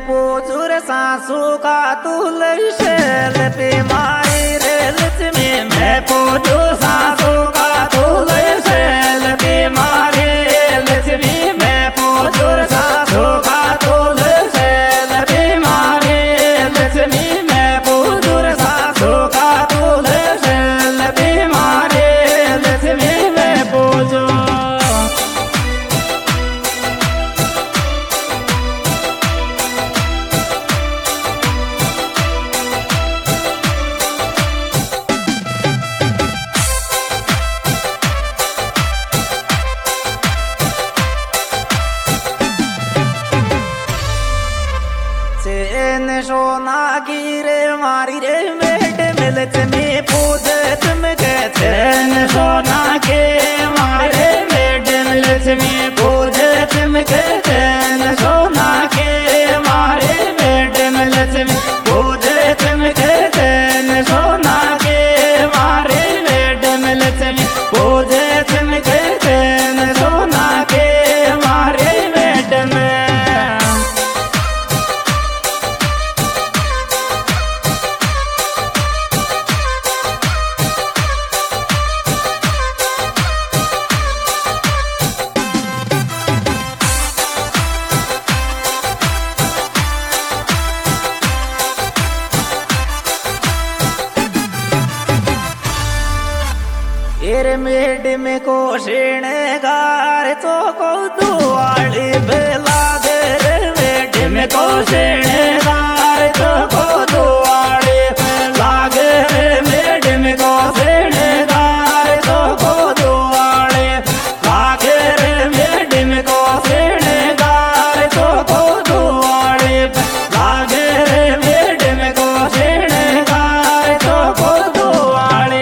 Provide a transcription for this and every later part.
पोजुर सासू का तुलई शेल पे मारी रे लक्ष्मी मैं पोजू सासू का तुलई शेल पे मारी लक्ष्मी मैं पोजुर सासू का तुलई शेल पे मारी लक्ष्मी मैं पोजुर सासू का तुलई शेल पे मारी लक्ष्मी मैं पोजू सोना की रे मारी रे मेट मिलत में पूजे तुम कहते सोना के मारे रे मेट मिलत में पूजे तुम कहते सोना के मारे मेट मिलत में पूजे तुम कहते सोना के मारे मेट मिलत में पूजे तुम कहते सोना के मारे मेट में एरे मेड में को गार तो को दुआली बेला दे रे मेड में को गार तो को दुआली बेला दे रे मेड में को गार तो को दुआली लागे रे मेड में को गार तो को दुआली लागे रे मेड में को गार तो को दुआली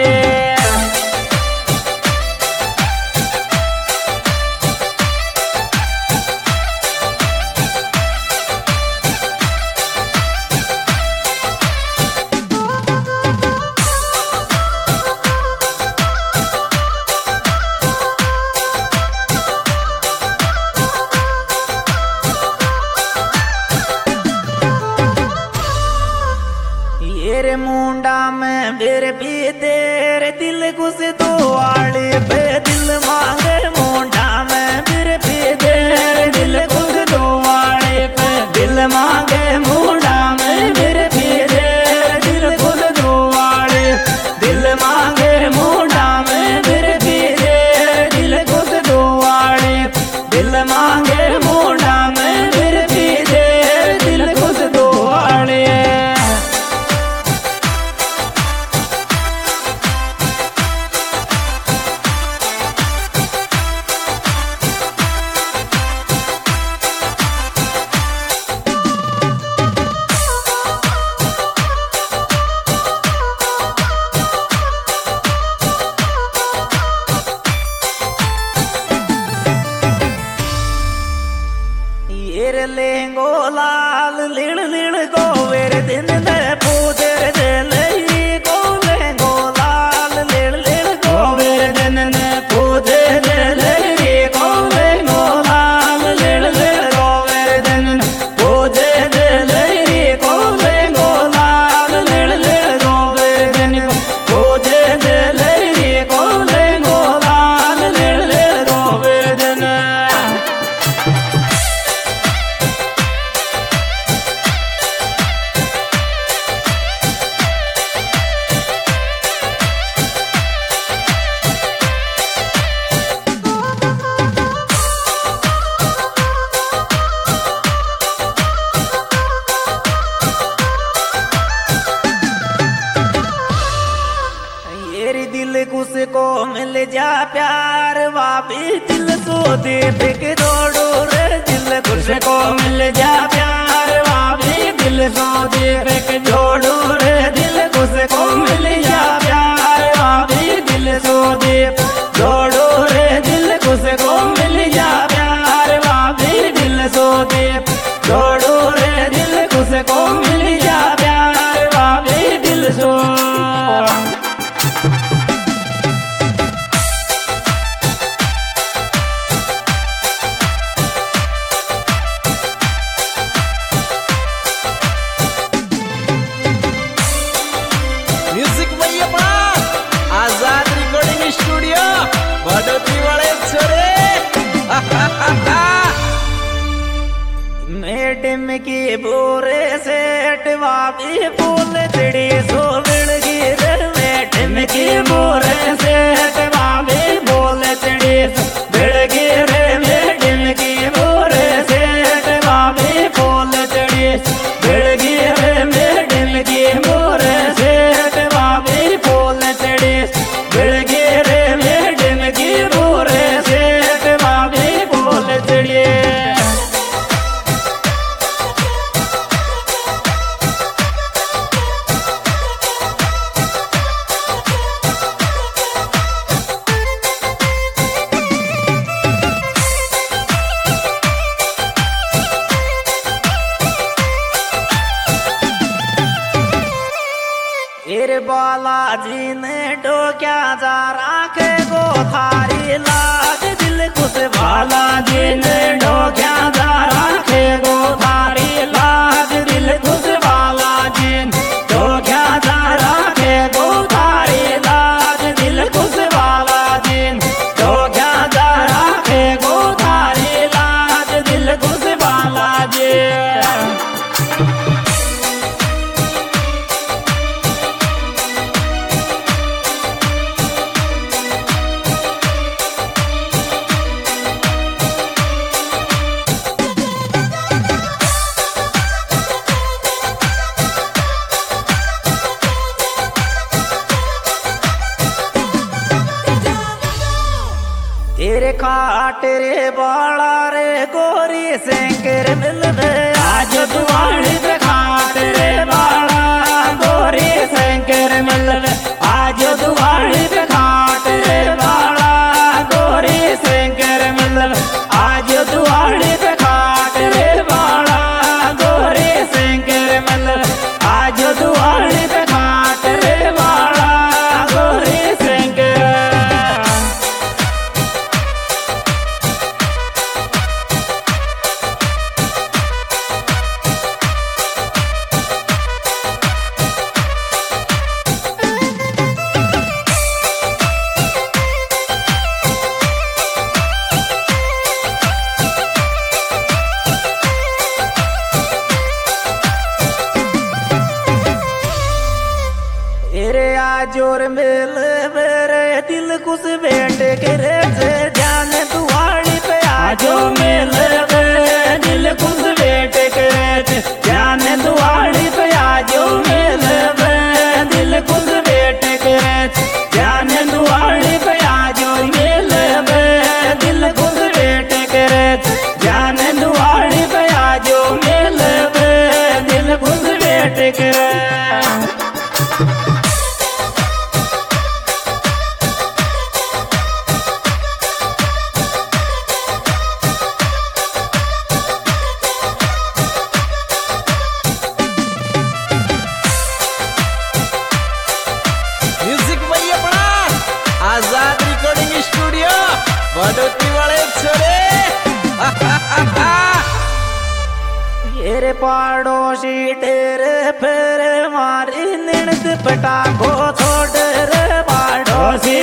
तेरे मुंडा में मेरे भी तेरे दिल घुस दो आड़े पे दिल मांगे मुंडा में मेरे भी तेरे दिल घुस दो आड़े पे दिल मांगे मुंडा में मेरे भी तेरे दिल घुस दो आड़े दिल मांगे मुंडा में मेरे भी तेरे दिल घुस दो आड़े दिल मांगे मुंडा में मेरे भी तेरे दिल घुस दो आड़े लेंगो लाल लिड़ लिड़ को वेरे दिन दे पूजे दे लई को लेंगो लाल लिड़ लिड़ को वेरे दिन दे पूजे दे लई को लेंगो लाल लिड़ लिड़ को वेरे दिन पूजे दे लई को लेंगो लाल लिड़ लिड़ को वेरे दिन पूजे दे लई को लेंगो लाल लिड़ लिड़ को वेरे दिन दिल कुछ को मिल जा प्यार वापी दिल सो दे के दौड़ो रे दिल कुछ को मिल जा प्यार वापी दिल सो दे के जोड़ो रे दिल कुछ को मिल जा प्यार वापी दिल सो दे जोड़ो रे दिल कुछ को मिल जा प्यार वापी दिल सो दे जोड़ो रे दिल कुछ को मिल जा प्यार वापी दिल सो वडोती वाले छोरे मैडम की बोरे से अटवा भी बोल चिड़ी सो बिड़गी रे मैडम की बोरे से अटवा भी बोल चिड़ी सो बिड़गी रे मैडम की बोरे से अटवा भी बोल चिड़ी सो बिड़गी रे मैडम की बोरे से अटवा भी बोल चिड़ी सो बिड़गी रे मैडम की बोरे से अटवा भी बोल चिड़ी। तेरे बालाजी ने डोक्या जा राखे गो थारी लाज दिल कुछ बालाजी ने डोक्या जा राखे गो थारी लाज दिल कुछ बालाजी ने डोक्या जा राखे गो थारी लाज दिल कुछ बालाजी ने डोक्या जा राखे गो थारी लाज दिल कुछ बालाजी। तेरे खाट रे बाला रे गोरी सेंकर मिलवे आज दुआरी पे खाट रे बाला गोरी सेंकर मिलवे आज दुआरी पे खाट रे बाला गोरी सेंकर मिलवे आज दुआरी पे खाट रे बाला गोरी सेंकर मिलवे आज दुआरी पे खाट रे बाला गोरी सेंकर। तेरे आजोर मिल मेरे दिल कुछ बैठ के रे जान दुआरी पे आजो मिल मेरे दिल कुछ बैठ के रे जान दुआरी पे आजो मिल मेरे दिल कुछ बैठ के रे जान दुआरी पे आजो मिल मेरे दिल कुछ बैठ के रे जान दुआरी पे आजो मिल मेरे दिल कुछ बैठ के रे। आजाद रिकॉर्डिंग स्टूडियो वडोती वाले छोरे ये पड़ोसी तेरे फिर मारी निणत पटाखो छोड़ रे पड़ोसी